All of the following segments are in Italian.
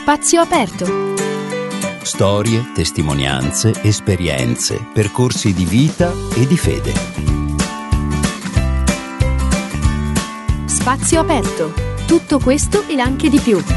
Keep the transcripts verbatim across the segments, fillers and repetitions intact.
Spazio aperto. Storie, testimonianze, esperienze, percorsi di vita e di fede. Spazio aperto. Tutto questo e anche di più.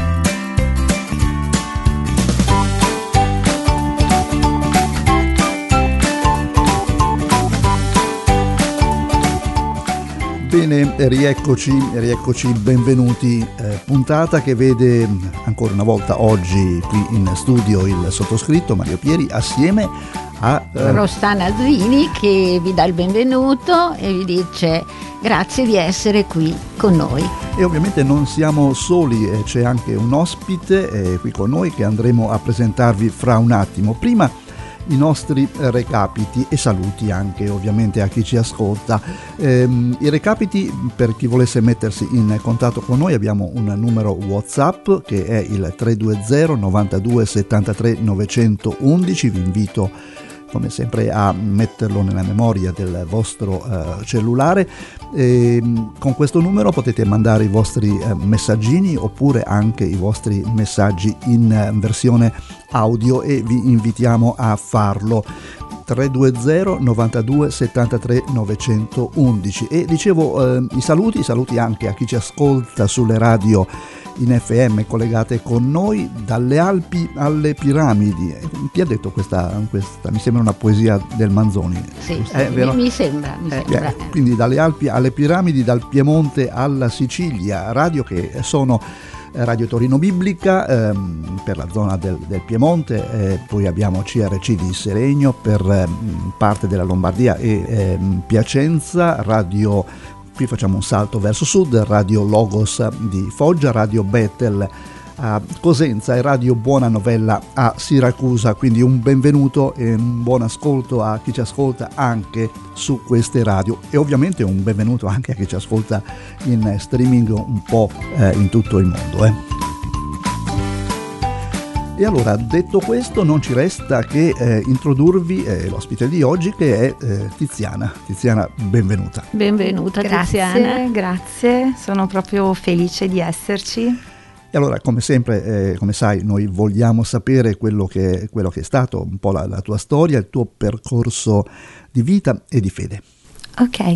Bene, rieccoci, rieccoci, benvenuti. Eh, puntata che vede ancora una volta oggi qui in studio il sottoscritto Mario Pieri assieme a eh, Rossana Zini, che vi dà il benvenuto e vi dice grazie di essere qui con noi. E ovviamente non siamo soli, eh, c'è anche un ospite eh, qui con noi che andremo a presentarvi fra un attimo. Prima i nostri recapiti e saluti anche ovviamente a chi ci ascolta. Ehm, i recapiti, per chi volesse mettersi in contatto con noi, abbiamo un numero WhatsApp che è il tre due zero novantadue settantatré novecentoudici. Vi invito come sempre a metterlo nella memoria del vostro uh, cellulare. E, con questo numero potete mandare i vostri uh, messaggini oppure anche i vostri messaggi in uh, versione audio e vi invitiamo a farlo. tre due zero novantadue settantatré novecentoudici. E dicevo eh, i saluti, i saluti anche a chi ci ascolta sulle radio in F M collegate con noi, dalle Alpi alle piramidi. Chi ha detto questa, questa? Mi sembra una poesia del Manzoni. Sì, eh, sì mi, mi sembra, mi eh, sembra. Eh, quindi dalle Alpi alle piramidi, dal Piemonte alla Sicilia, radio che sono Radio Torino Biblica ehm, per la zona del, del Piemonte, eh, poi abbiamo C R C di Seregno per eh, parte della Lombardia e eh, Piacenza, Radio, qui facciamo un salto verso sud, Radio Logos di Foggia, Radio Bethel a Cosenza e Radio Buona Novella a Siracusa. Quindi un benvenuto e un buon ascolto a chi ci ascolta anche su queste radio e ovviamente un benvenuto anche a chi ci ascolta in streaming un po' eh, in tutto il mondo. Eh. E allora, detto questo, non ci resta che eh, introdurvi eh, l'ospite di oggi, che è eh, Tiziana. Tiziana, benvenuta. Benvenuta, grazie, Tiziana. Grazie, sono proprio felice di esserci. E allora, come sempre, eh, come sai, noi vogliamo sapere quello che, quello che è stato un po' la, la tua storia, il tuo percorso di vita e di fede. Ok.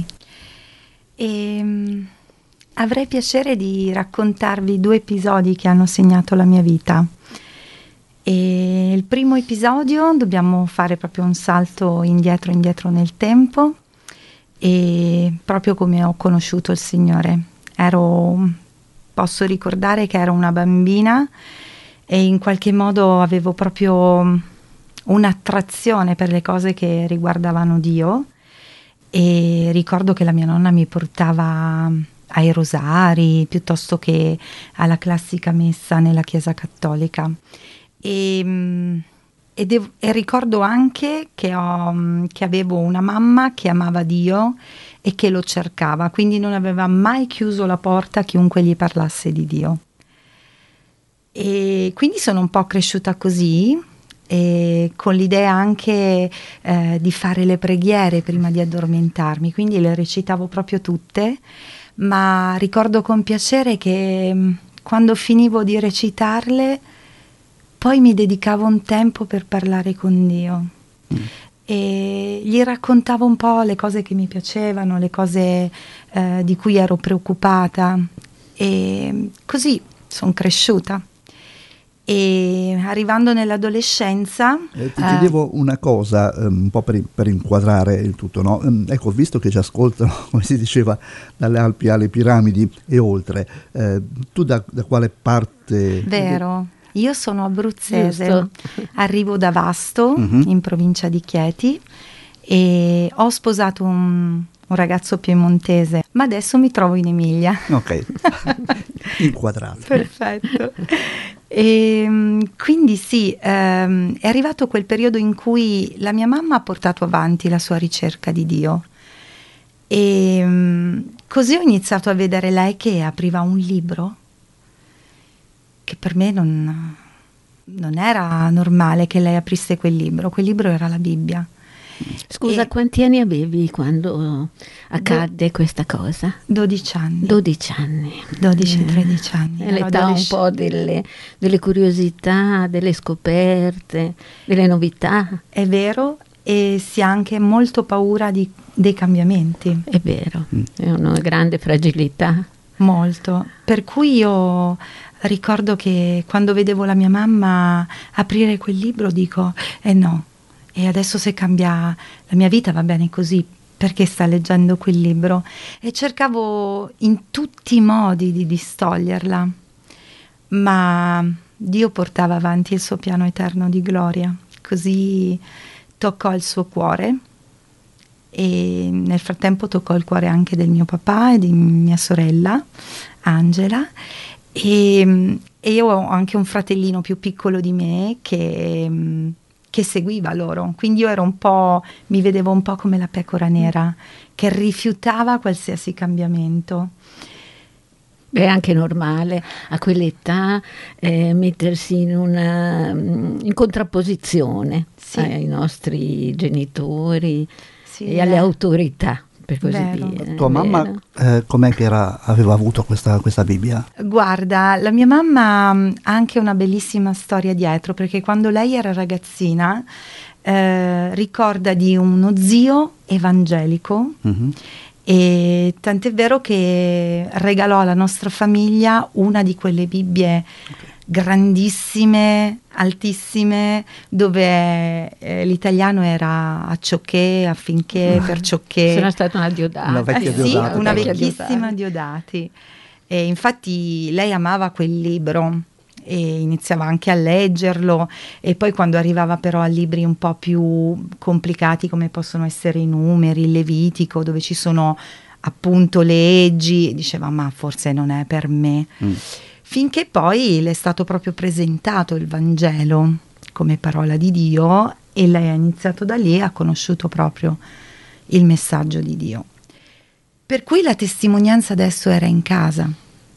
E, avrei piacere di raccontarvi due episodi che hanno segnato la mia vita. E il primo episodio, dobbiamo fare proprio un salto indietro, indietro nel tempo, e proprio come ho conosciuto il Signore. Ero... Posso ricordare che ero una bambina e in qualche modo avevo proprio un'attrazione per le cose che riguardavano Dio, e ricordo che la mia nonna mi portava ai rosari piuttosto che alla classica messa nella Chiesa Cattolica. E, e, devo, e ricordo anche che, ho, che avevo una mamma che amava Dio e che lo cercava, quindi non aveva mai chiuso la porta a chiunque gli parlasse di Dio. E quindi sono un po' cresciuta così, e con l'idea anche eh, di fare le preghiere prima di addormentarmi, quindi le recitavo proprio tutte, ma ricordo con piacere che mh, quando finivo di recitarle poi mi dedicavo un tempo per parlare con Dio. Mm. E gli raccontavo un po' le cose che mi piacevano, le cose eh, di cui ero preoccupata, e così sono cresciuta. E arrivando nell'adolescenza eh, ti chiedevo eh, una cosa um, un po' per, per inquadrare il tutto, no? Um, ecco, visto che ci ascoltano, come si diceva, dalle Alpi alle piramidi e oltre, eh, tu da, da quale parte? Vero. Io sono abruzzese, Giusto. Arrivo da Vasto, uh-huh. in provincia di Chieti, e ho sposato un, un ragazzo piemontese, ma adesso mi trovo in Emilia. Ok, inquadrato. Perfetto. E, quindi sì, ehm, è arrivato quel periodo in cui la mia mamma ha portato avanti la sua ricerca di Dio, e così ho iniziato a vedere lei che apriva un libro che per me non, non era normale che lei aprisse quel libro. Quel libro era la Bibbia. Scusa, E quanti anni avevi quando accadde questa cosa? dodici anni. dodici anni. dodici Eh, tredici anni. È ero l'età un adolesc- po' delle, delle curiosità, delle scoperte, delle novità. È vero, e si ha anche molto paura di- dei cambiamenti. È vero, è una grande fragilità. Molto. Per cui io ricordo che quando vedevo la mia mamma aprire quel libro dico, eh no, e adesso se cambia la mia vita va bene così, perché sta leggendo quel libro? E cercavo in tutti i modi di distoglierla, ma Dio portava avanti il suo piano eterno di gloria, così toccò il suo cuore. E nel frattempo toccò il cuore anche del mio papà e di mia sorella Angela, e, e io ho anche un fratellino più piccolo di me che, che seguiva loro, quindi io ero un po', mi vedevo un po' come la pecora nera che rifiutava qualsiasi cambiamento. È anche normale a quell'età eh, mettersi in una in contrapposizione Sì. ai nostri genitori Sì, e alle eh. autorità, per così Vero. dire. Tua è mamma vero. eh, com'è che era, aveva avuto questa, questa Bibbia? Guarda, la mia mamma mh, ha anche una bellissima storia dietro, perché quando lei era ragazzina eh, ricorda di uno zio evangelico, Mhm. e tant'è vero che regalò alla nostra famiglia una di quelle Bibbie grandissime, altissime, dove eh, l'italiano era acciocché, affinché, perciocché. Sono stata una diodata. Una vecchia Eh sì, Diodati, una proprio. vecchissima Diodati. E infatti lei amava quel libro e iniziava anche a leggerlo, e poi quando arrivava però a libri un po' più complicati come possono essere i Numeri, il Levitico, dove ci sono appunto le leggi, diceva ma forse non è per me. Mm. Finché poi le è stato proprio presentato il Vangelo come parola di Dio, e lei ha iniziato da lì, ha conosciuto proprio il messaggio di Dio. Per cui la testimonianza adesso era in casa,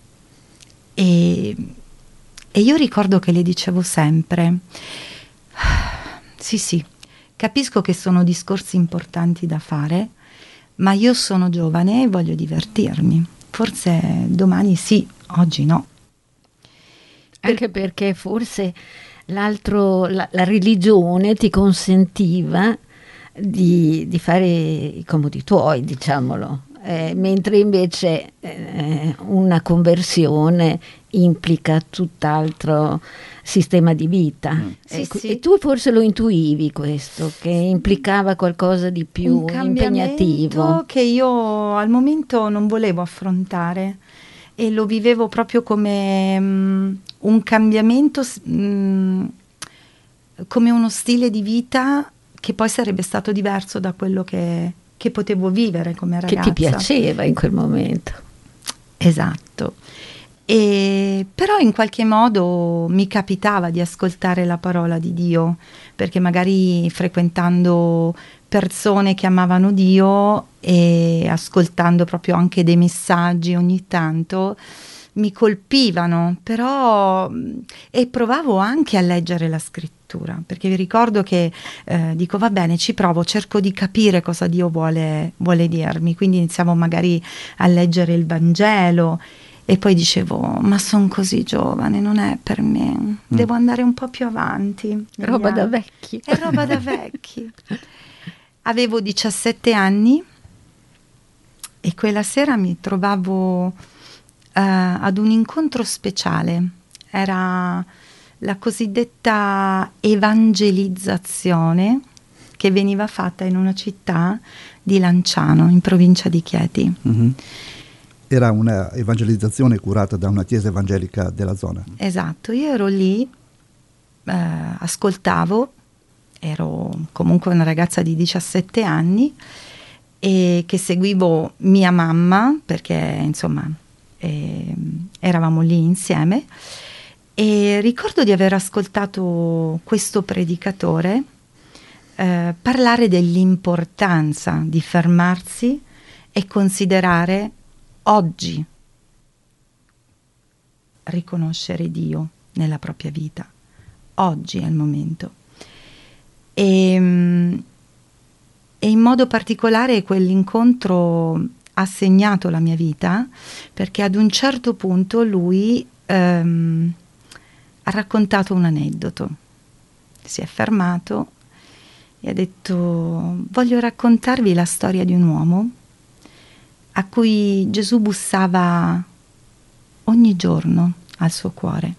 e, e io ricordo che le dicevo sempre, sì sì, capisco che sono discorsi importanti da fare, ma io sono giovane e voglio divertirmi, forse domani sì, oggi no. Anche perché forse l'altro, la, la religione ti consentiva di, di fare i comodi tuoi, diciamolo, eh, mentre invece eh, una conversione implica tutt'altro sistema di vita. Mm. Sì, e, sì. e tu forse lo intuivi questo, che implicava qualcosa di più Un cambiamento impegnativo. che io al momento non volevo affrontare, e lo vivevo proprio come mm, un cambiamento, s- mm, come uno stile di vita che poi sarebbe stato diverso da quello che, che potevo vivere come Che ragazza. ti piaceva in quel momento. Esatto. E però in qualche modo mi capitava di ascoltare la parola di Dio, perché magari frequentando persone che amavano Dio e ascoltando proprio anche dei messaggi ogni tanto mi colpivano, però mh, e provavo anche a leggere la scrittura, perché vi ricordo che eh, dico va bene, ci provo, cerco di capire cosa Dio vuole, vuole dirmi, quindi iniziamo magari a leggere il Vangelo. E poi dicevo, ma sono così giovane, non è per me, devo andare un po' più avanti. negli Roba da anni. vecchi. È roba da vecchi. Avevo diciassette anni e quella sera mi trovavo eh, ad un incontro speciale. Era la cosiddetta evangelizzazione che veniva fatta in una città di Lanciano, in provincia di Chieti. Mhm. Era una evangelizzazione curata da una chiesa evangelica della zona. Esatto, io ero lì, eh, ascoltavo, ero comunque una ragazza di diciassette anni e che seguivo mia mamma perché insomma eh, eravamo lì insieme, e ricordo di aver ascoltato questo predicatore eh, parlare dell'importanza di fermarsi e considerare oggi riconoscere Dio nella propria vita. Oggi è il momento. E, e in modo particolare quell'incontro ha segnato la mia vita, perché ad un certo punto lui ehm, ha raccontato un aneddoto, si è fermato e ha detto: voglio raccontarvi la storia di un uomo a cui Gesù bussava ogni giorno al suo cuore,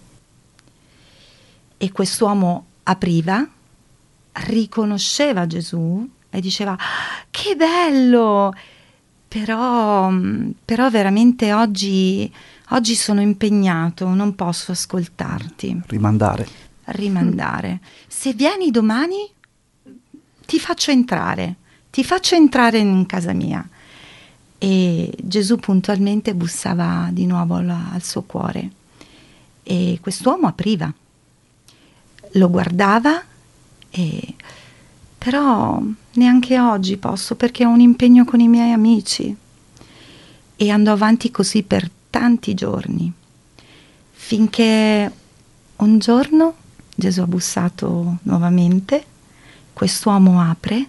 e quest'uomo apriva, riconosceva Gesù e diceva: che bello, però, però veramente oggi, oggi sono impegnato, non posso ascoltarti. Rimandare. Rimandare. Se vieni domani ti faccio entrare, ti faccio entrare in casa mia. E Gesù puntualmente bussava di nuovo al, al suo cuore, e quest'uomo apriva, lo guardava, e però neanche oggi posso perché ho un impegno con i miei amici. E andò avanti così per tanti giorni, finché un giorno Gesù ha bussato nuovamente, quest'uomo apre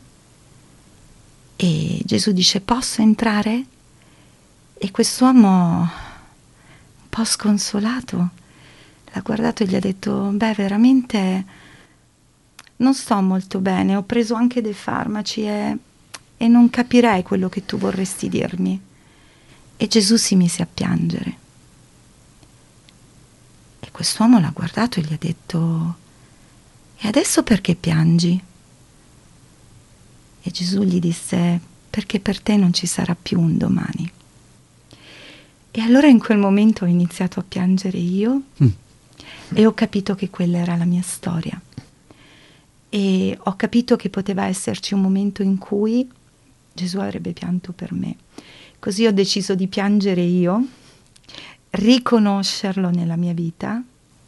e Gesù dice: posso entrare? E quest'uomo, un po' sconsolato, l'ha guardato e gli ha detto: beh, veramente non sto molto bene, ho preso anche dei farmaci e, e non capirei quello che tu vorresti dirmi. E Gesù si mise a piangere. E quest'uomo l'ha guardato e gli ha detto: e adesso perché piangi? E Gesù gli disse: perché per te non ci sarà più un domani. E allora in quel momento ho iniziato a piangere io mm. e ho capito che quella era la mia storia. E ho capito che poteva esserci un momento in cui Gesù avrebbe pianto per me. Così ho deciso di piangere io, riconoscerlo nella mia vita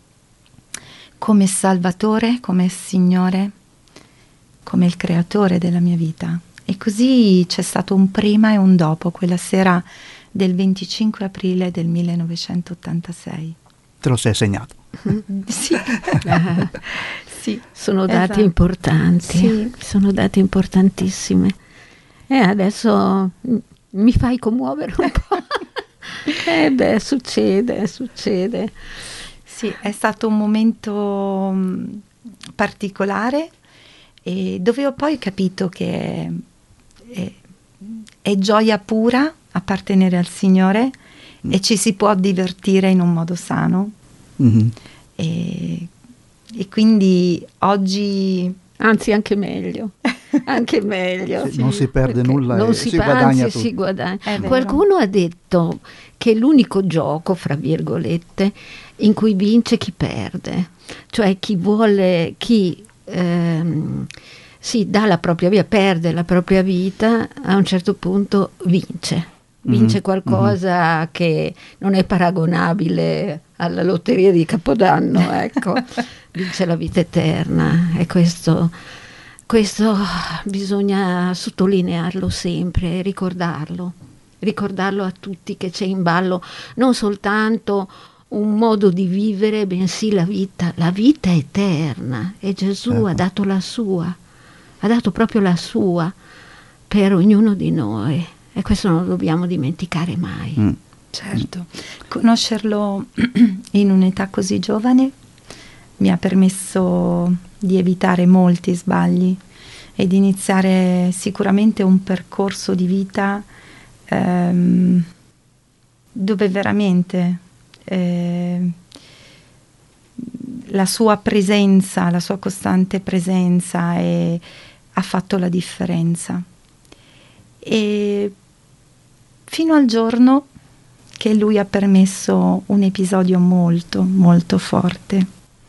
come Salvatore, come Signore, come il creatore della mia vita. E così c'è stato un prima e un dopo quella sera del venticinque aprile del millenovecentottantasei. Te lo sei segnato? Sì. Sì, sono dati esatto. importanti, Sì. sono dati importantissime. E adesso mi fai commuovere un po'. Eh beh, succede, succede. Sì, è stato un momento mh, particolare, e dove ho poi capito che è, è gioia pura appartenere al Signore mm. e ci si può divertire in un modo sano. Mm-hmm. E, e quindi oggi... Anzi, anche meglio. Anche meglio. Sì, non si perde nulla non e si, si pa- guadagna anzi, tutto. Si guadagna. Qualcuno ha detto che l'unico gioco, fra virgolette, in cui vince chi perde. Cioè chi vuole, chi ehm, si dà la propria vita, perde la propria vita, a un certo punto vince. Vince mm-hmm. qualcosa mm-hmm. che non è paragonabile alla lotteria di Capodanno, ecco. Vince la vita eterna, e questo, questo bisogna sottolinearlo sempre, ricordarlo, ricordarlo a tutti che c'è in ballo non soltanto un modo di vivere, bensì la vita, la vita eterna. E Gesù certo. ha dato la sua, ha dato proprio la sua per ognuno di noi, e questo non lo dobbiamo dimenticare mai. Mm. Certo, conoscerlo in un'età così giovane mi ha permesso di evitare molti sbagli e di iniziare sicuramente un percorso di vita ehm, dove veramente eh, la sua presenza, la sua costante presenza è, ha fatto la differenza. E fino al giorno che lui ha permesso un episodio molto, molto forte.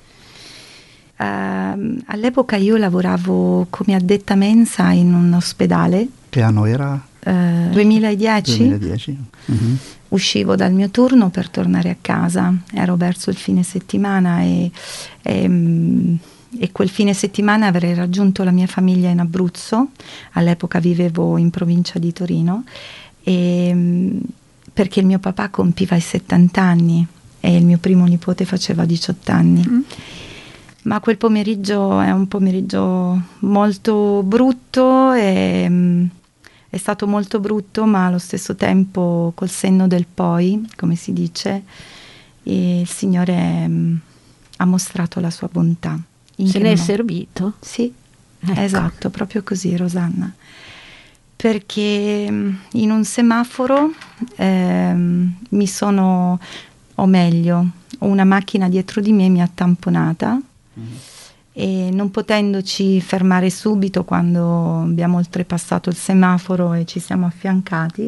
Uh, all'epoca io lavoravo come addetta mensa in un ospedale. Che anno era? Uh, duemiladieci. duemiladieci. Uh-huh. Uscivo dal mio turno per tornare a casa, ero verso il fine settimana e, e, e quel fine settimana avrei raggiunto la mia famiglia in Abruzzo. All'epoca vivevo in provincia di Torino, e perché il mio papà compiva i settanta anni e il mio primo nipote faceva diciotto anni. Mm. Ma quel pomeriggio è un pomeriggio molto brutto e mh, è stato molto brutto, ma allo stesso tempo col senno del poi, come si dice, e il Signore mh, ha mostrato la sua bontà. In Se che ne è mo- servito? Sì, Ecco. esatto, proprio così, Rosanna. Perché mh, in un semaforo ehm, mi sono, o meglio, una macchina dietro di me mi ha tamponata. Mm. E non potendoci fermare subito quando abbiamo oltrepassato il semaforo e ci siamo affiancati,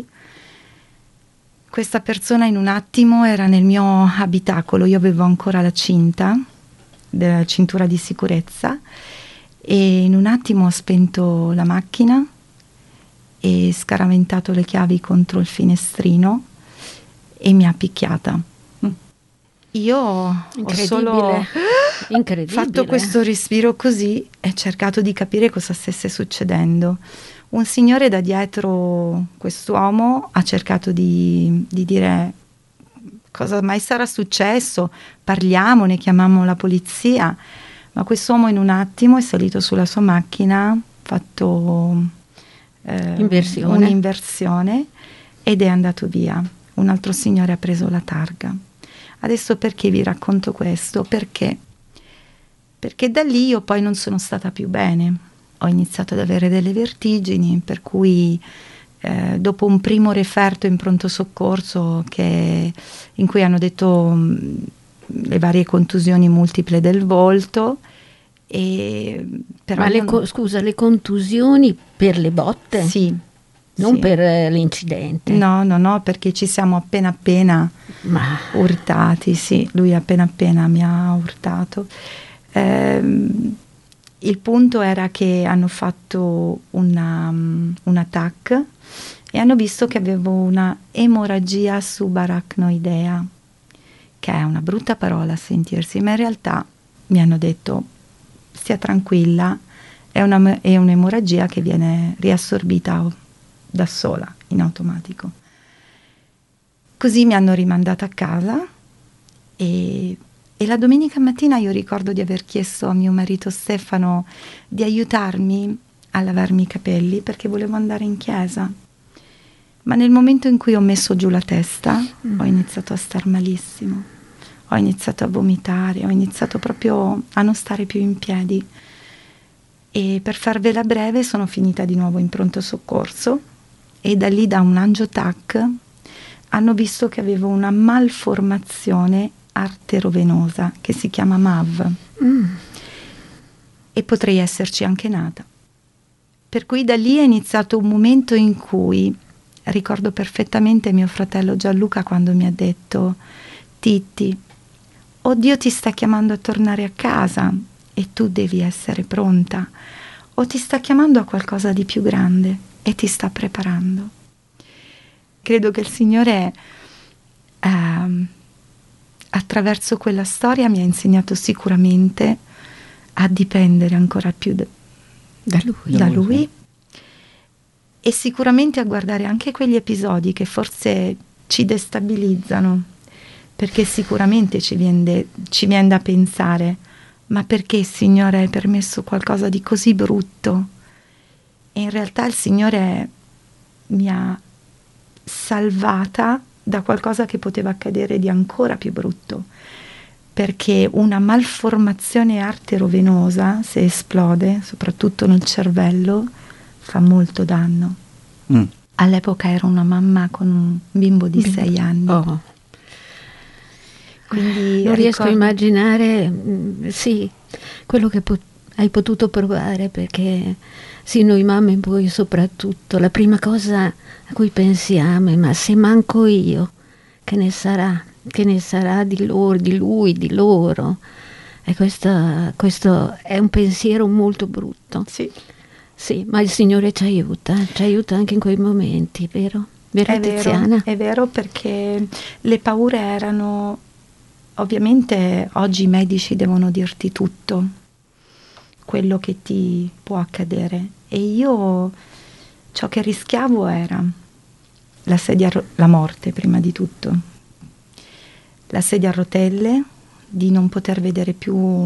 questa persona in un attimo era nel mio abitacolo. Io avevo ancora la cinta, la cintura di sicurezza, e in un attimo ho spento la macchina e scaraventato le chiavi contro il finestrino e mi ha picchiata. Io ho solo fatto questo respiro così e cercato di capire cosa stesse succedendo. Un signore da dietro quest'uomo ha cercato di, di dire cosa mai sarà successo, parliamone, chiamiamo la polizia, ma quest'uomo in un attimo è salito sulla sua macchina, ha fatto eh, Inversione. un'inversione ed è andato via. Un altro signore ha preso la targa. Adesso perché vi racconto questo? Perché? Perché da lì io poi non sono stata più bene. Ho iniziato ad avere delle vertigini, per cui eh, dopo un primo referto in pronto soccorso che, in cui hanno detto mh, le varie contusioni multiple del volto, e però Ma le non... co- scusa, le contusioni per le botte? Sì. Non sì. per eh, l'incidente? No, no, no, perché ci siamo appena appena Ma... urtati, sì, lui appena appena mi ha urtato. Eh, il punto era che hanno fatto una, un attacco e hanno visto che avevo una emorragia subarachnoidea, che è una brutta parola a sentirsi, ma in realtà mi hanno detto stia tranquilla, è, una, è un'emorragia che viene riassorbita da sola, in automatico. Così mi hanno rimandata a casa e, e la domenica mattina io ricordo di aver chiesto a mio marito Stefano di aiutarmi a lavarmi i capelli perché volevo andare in chiesa. Ma nel momento in cui ho messo giù la testa mm. ho iniziato a star malissimo, ho iniziato a vomitare, ho iniziato proprio a non stare più in piedi. E per farvela breve sono finita di nuovo in pronto soccorso e da lì, da un angiotac, hanno visto che avevo una malformazione arterovenosa che si chiama M A V mm. e potrei esserci anche nata. Per cui da lì è iniziato un momento in cui ricordo perfettamente mio fratello Gianluca quando mi ha detto: Titti, oh Dio ti sta chiamando a tornare a casa e tu devi essere pronta, o ti sta chiamando a qualcosa di più grande e ti sta preparando. Credo che il Signore eh, attraverso quella storia mi ha insegnato sicuramente a dipendere ancora più da, da lui, da lui e sicuramente a guardare anche quegli episodi che forse ci destabilizzano, perché sicuramente ci viene, de, ci viene da pensare: ma perché, Signore, hai permesso qualcosa di così brutto? E in realtà il Signore mi ha salvata da qualcosa che poteva accadere di ancora più brutto, perché una malformazione arterovenosa, se esplode, soprattutto nel cervello, fa molto danno. Mm. All'epoca ero una mamma con un bimbo di bimbo. sei anni. Oh. Quindi non riesco ricordo... a immaginare, mh, sì, quello che po- hai potuto provare, perché sì, noi mamme poi soprattutto, la prima cosa a cui pensiamo è: ma se manco io, che ne sarà? Che ne sarà di loro, di lui, di loro? E questo, questo è un pensiero molto brutto. Sì. Sì, ma il Signore ci aiuta, ci aiuta anche in quei momenti, vero? Vero, è Tiziana? Vero, è vero, perché le paure erano... Ovviamente oggi i medici devono dirti tutto, quello che ti può accadere, e io ciò che rischiavo era la sedia, la morte prima di tutto, la sedia a rotelle, di non poter vedere più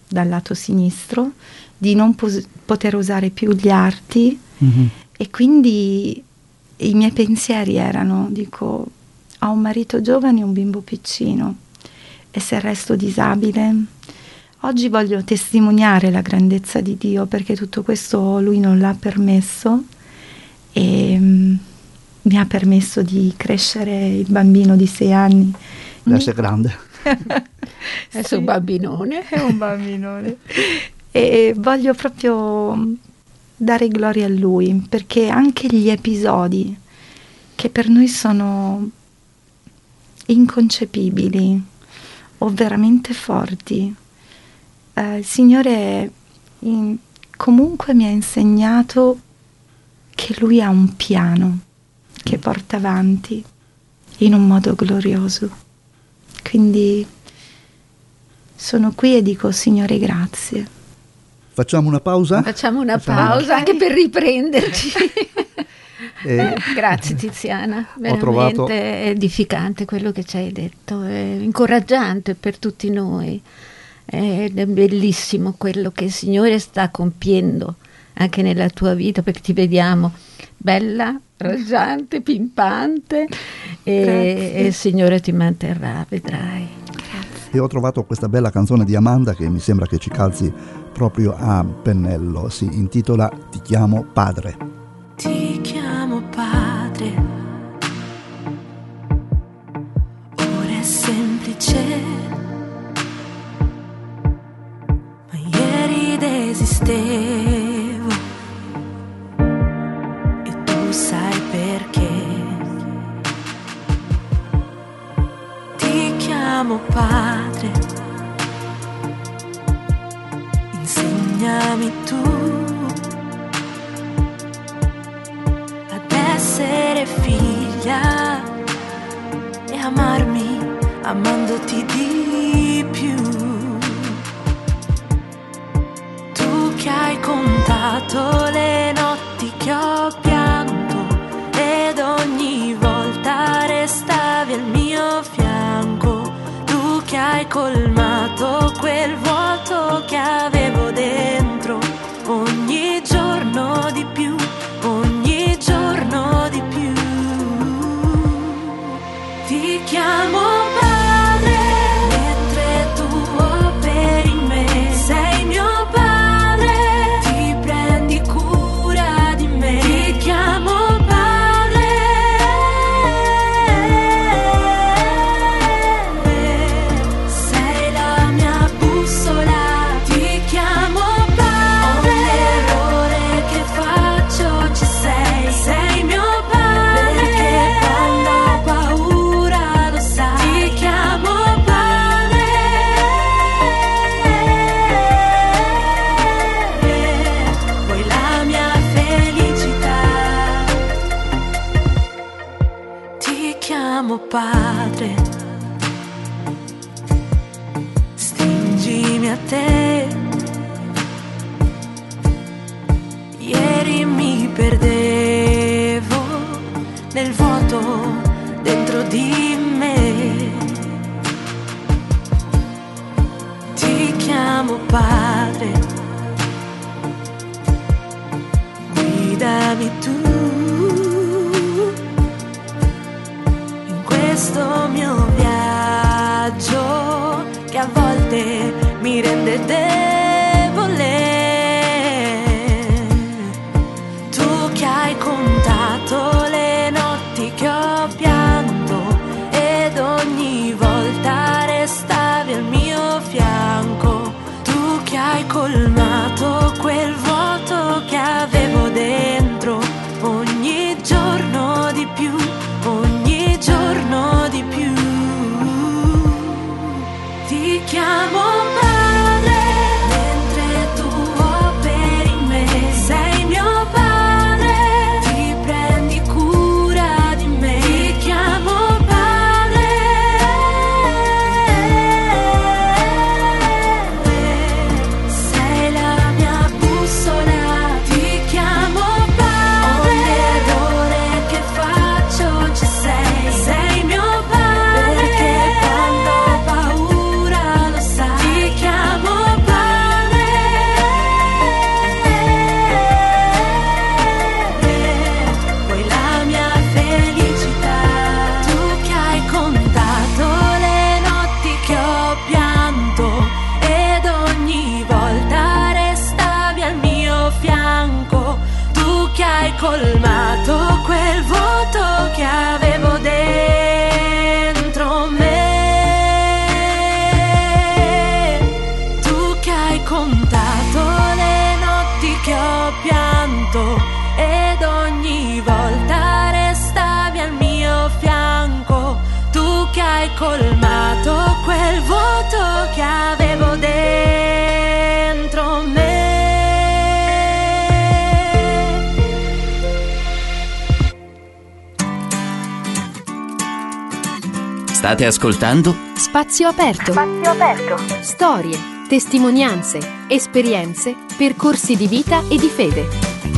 dal lato sinistro, di non pos- poter usare più gli arti, mm-hmm. e quindi i miei pensieri erano, dico, ho un marito giovane e un bimbo piccino, e se resto disabile, oggi voglio testimoniare la grandezza di Dio, perché tutto questo lui non l'ha permesso, e um, mi ha permesso di crescere il bambino di sei anni. Adesso è grande. È sì. un bambinone. È un bambinone. E voglio proprio dare gloria a lui, perché anche gli episodi che per noi sono inconcepibili o veramente forti, eh, il Signore in, comunque mi ha insegnato che lui ha un piano che porta avanti in un modo glorioso. Quindi sono qui e dico, Signore, grazie. Facciamo una pausa? Facciamo una Facciamo pausa una... anche per riprenderci. E... Grazie Tiziana, veramente trovato... edificante quello che ci hai detto, è incoraggiante per tutti noi, ed è bellissimo quello che il Signore sta compiendo anche nella tua vita, perché ti vediamo bella, raggiante, pimpante, e, e il Signore ti manterrà, vedrai. Grazie. E ho trovato questa bella canzone di Amanda che mi sembra che ci calzi proprio a pennello, si intitola Ti chiamo padre. Ti chiamo padre, ora è semplice, ma ieri desistevo e tu sai perché. Ti chiamo padre, insegnami tu essere figlia e amarmi amandoti di più. Tu che hai contato le notti che ho pianto ed ogni volta restavi al mio fianco. Tu che hai colmato quel vuoto che avevo dentro, ogni giorno di più, ogni giorno di più. Ti chiamo padre, mentre tu operi in me. Sei mio padre, ti prendi cura di me. Ti chiamo padre, sei la mia bussola. Ti chiamo padre, l'errore che faccio ci sei. Sei mio padre, perché quando ho paura lo sai. Ti chiamo padre, vuoi la mia felicità. Ti chiamo padre, stringimi a te. Ieri mi perdevo nel vuoto dentro di me. Ti chiamo padre, guidami tu in questo mio viaggio che a volte mi rende debole. Tu che hai contato le notti che ho pianto quel vuoto che avevo dentro me. State ascoltando Spazio Aperto. Spazio aperto. Storie, testimonianze, esperienze, percorsi di vita e di fede.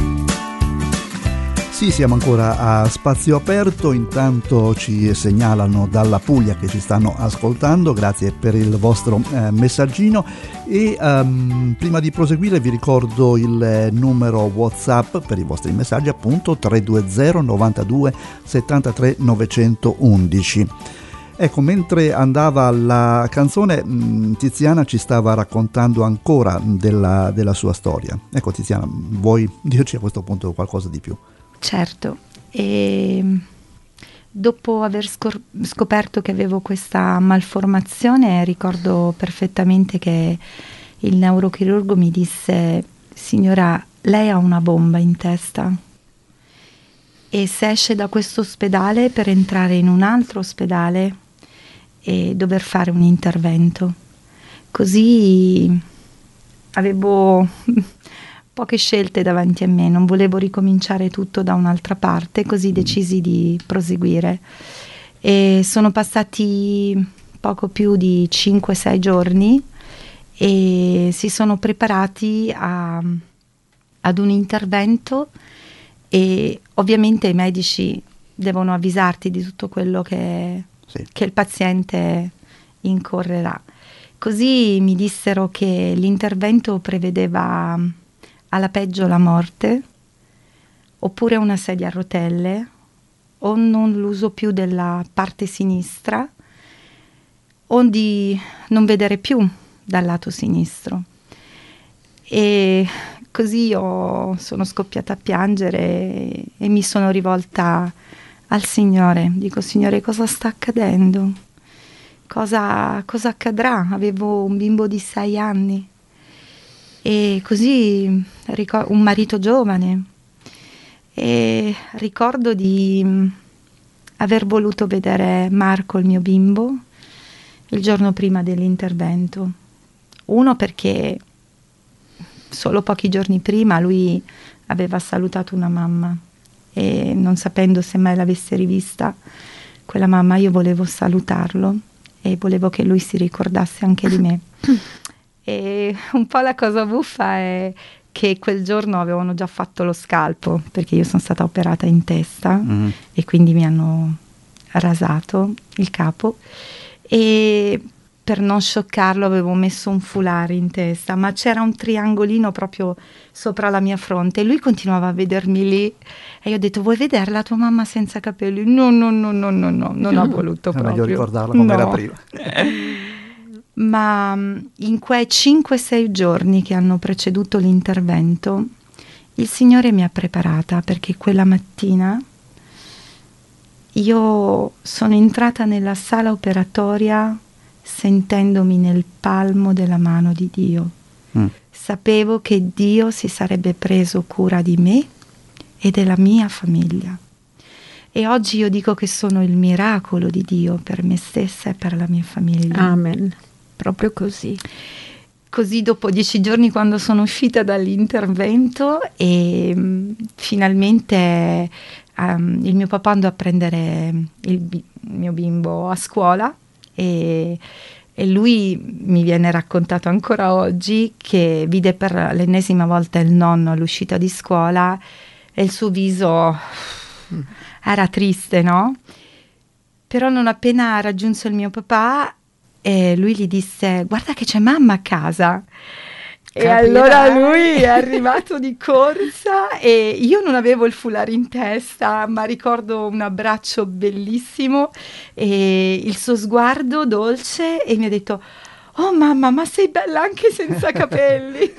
Sì, siamo ancora a Spazio Aperto, intanto ci segnalano dalla Puglia che ci stanno ascoltando, grazie per il vostro eh, messaggino e um, prima di proseguire vi ricordo il eh, numero WhatsApp per i vostri messaggi, appunto tre due zero novantadue settantatré novecentoundici. Ecco, mentre andava la canzone, Tiziana ci stava raccontando ancora della, della sua storia. Ecco Tiziana, vuoi dirci a questo punto qualcosa di più? Certo, e dopo aver scor- scoperto che avevo questa malformazione, ricordo perfettamente che il neurochirurgo mi disse: signora, lei ha una bomba in testa e se esce da questo ospedale per entrare in un altro ospedale e dover fare un intervento. Così avevo poche scelte davanti a me, non volevo ricominciare tutto da un'altra parte, così decisi di proseguire. E sono passati poco più di cinque sei giorni e si sono preparati a, ad un intervento e ovviamente i medici devono avvisarti di tutto quello che Sì. che il paziente incorrerà. Così mi dissero che l'intervento prevedeva alla peggio la morte, oppure una sedia a rotelle, o non l'uso più della parte sinistra, o di non vedere più dal lato sinistro. E così io sono scoppiata a piangere e, e mi sono rivolta al Signore. Dico: Signore, cosa sta accadendo? Cosa, cosa accadrà? Avevo un bimbo di sei anni e così ricor- un marito giovane, e ricordo di aver voluto vedere Marco, il mio bimbo, il giorno prima dell'intervento. Uno, perché solo pochi giorni prima lui aveva salutato una mamma e non sapendo se mai l'avesse rivista quella mamma, io volevo salutarlo e volevo che lui si ricordasse anche di me. E un po' la cosa buffa è che quel giorno avevano già fatto lo scalpo, perché io sono stata operata in testa mm. e quindi mi hanno rasato il capo, e per non scioccarlo avevo messo un foulard in testa, ma c'era un triangolino proprio sopra la mia fronte e lui continuava a vedermi lì e io ho detto: vuoi vedere la tua mamma senza capelli? No, no, no, no, no, no, non ho voluto proprio. È meglio ricordarla come no. era prima. Ma in quei cinque sei giorni che hanno preceduto l'intervento, il Signore mi ha preparata, perché quella mattina io sono entrata nella sala operatoria sentendomi nel palmo della mano di Dio. Mm. Sapevo che Dio si sarebbe preso cura di me e della mia famiglia. E oggi io dico che sono il miracolo di Dio per me stessa e per la mia famiglia. Amen. Proprio così. Così dopo dieci giorni, quando sono uscita dall'intervento e um, finalmente um, il mio papà andò a prendere il, bi- il mio bimbo a scuola, e, e lui mi viene raccontato ancora oggi che vide per l'ennesima volta il nonno all'uscita di scuola e il suo viso mm. era triste, no? Però non appena raggiunse il mio papà, e lui gli disse: guarda che c'è mamma a casa. E Capirai. Allora lui è arrivato di corsa e io non avevo il foulard in testa, ma ricordo un abbraccio bellissimo e il suo sguardo dolce, e mi ha detto: oh mamma, ma sei bella anche senza capelli.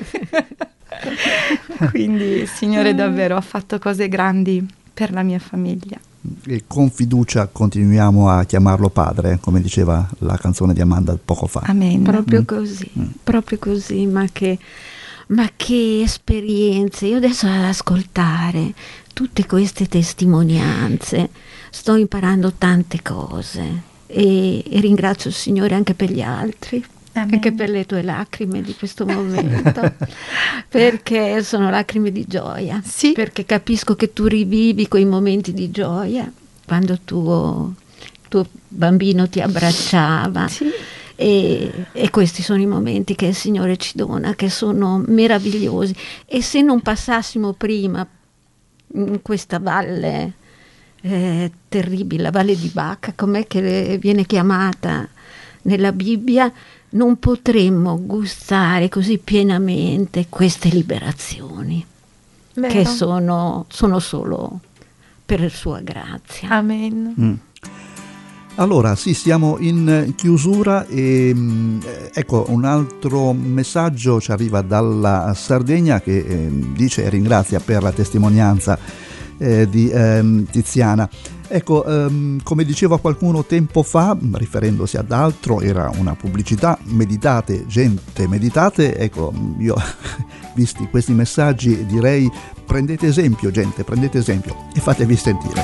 Quindi il Signore davvero ha fatto cose grandi per la mia famiglia. E con fiducia continuiamo a chiamarlo padre, come diceva la canzone di Amanda poco fa. Amen. Proprio mm. così, mm. proprio così, ma che, ma che esperienze. Io adesso ad ascoltare tutte queste testimonianze sto imparando tante cose, e, e ringrazio il Signore anche per gli altri. Amen. Anche per le tue lacrime di questo momento, perché sono lacrime di gioia, sì. Perché capisco che tu rivivi quei momenti di gioia quando tuo, tuo bambino ti abbracciava, sì. e, e questi sono i momenti che il Signore ci dona, che sono meravigliosi, e se non passassimo prima in questa valle eh, terribile, la valle di Baca, com'è che viene chiamata nella Bibbia, non potremmo gustare così pienamente queste liberazioni. Vero. Che sono, sono solo per sua grazia. Amen. Mm. Allora, sì, siamo in chiusura e ecco, un altro messaggio ci arriva dalla Sardegna che eh, dice e ringrazia per la testimonianza eh, di eh, Tiziana. Ecco, ehm, come diceva qualcuno tempo fa, riferendosi ad altro, era una pubblicità: meditate, gente, meditate. Ecco, io, visti questi messaggi, direi: prendete esempio, gente, prendete esempio e fatevi sentire.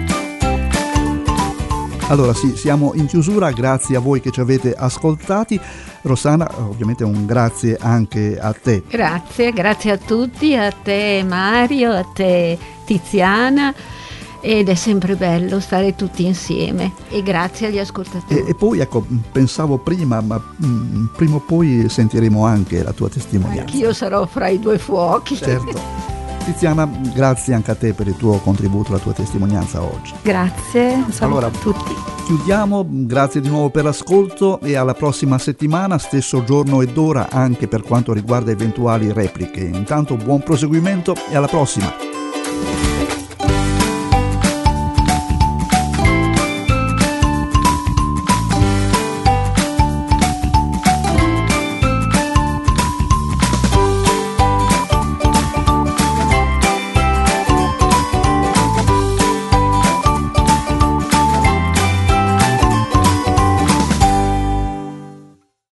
Allora sì, siamo in chiusura, grazie a voi che ci avete ascoltati. Rossana, ovviamente un grazie anche a te. Grazie, grazie a tutti, a te Mario, a te Tiziana. Ed è sempre bello stare tutti insieme, e grazie agli ascoltatori. E, e poi ecco, pensavo prima, ma mh, prima o poi sentiremo anche la tua testimonianza. Anch'io sarò fra i due fuochi. Certo. Tiziana, grazie anche a te per il tuo contributo, la tua testimonianza oggi. Grazie, saluto allora, a tutti. Chiudiamo, grazie di nuovo per l'ascolto e alla prossima settimana, stesso giorno ed ora, anche per quanto riguarda eventuali repliche. Intanto buon proseguimento e alla prossima.